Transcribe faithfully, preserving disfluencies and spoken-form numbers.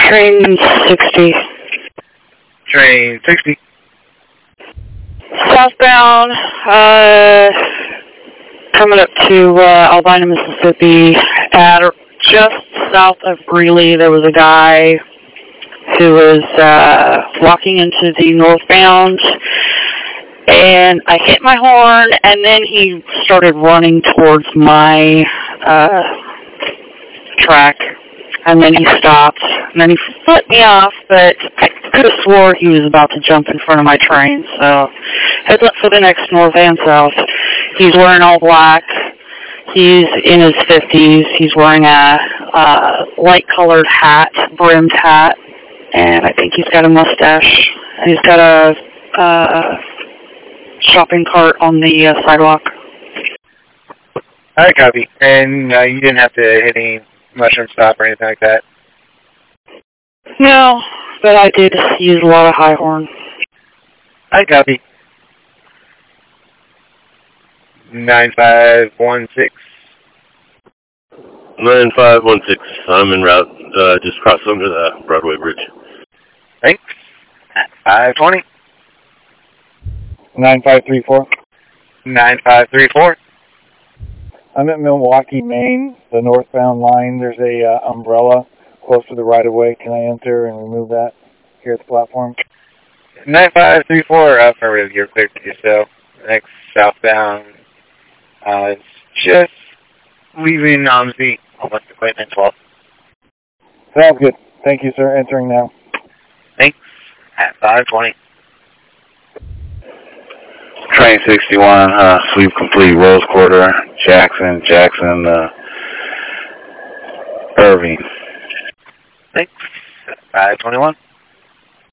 Train sixty. Train sixty. Southbound, uh, coming up to uh, Albina, Mississippi. At just south of Greeley, there was a guy who was uh, walking into the northbound, and I hit my horn, and then he started running towards my uh, track, and then he stopped, and then he flipped me off, but I could have swore he was about to jump in front of my train, so heads up for the next north and south. He's wearing all black. He's in his fifties. He's wearing a uh, light-colored hat, brimmed hat, and I think he's got a mustache. And he's got a uh, shopping cart on the uh, sidewalk. All right, copy. And uh, you didn't have to hit any mushroom stop or anything like that? No, but I did use a lot of high horn. All right, copy. nine five one six. nine five one six. I'm en route. Uh, just crossed under the Broadway Bridge. Thanks. five twenty. nine five three four. nine five three four. I'm at Milwaukee, Maine, the northbound line. There's a uh, umbrella close to the right-of-way. Can I enter and remove that here at the platform? nine five three four, affirmative. You're clear to do so. Next southbound. Uh, it's just leaving um, the almost equipment twelve. Sounds good. Thank you, sir. Entering now. Thanks. At five twenty. Train sixty-one, uh, sweep complete, Rose Quarter, Jackson, Jackson, uh, Irving. Thanks. At five twenty-one.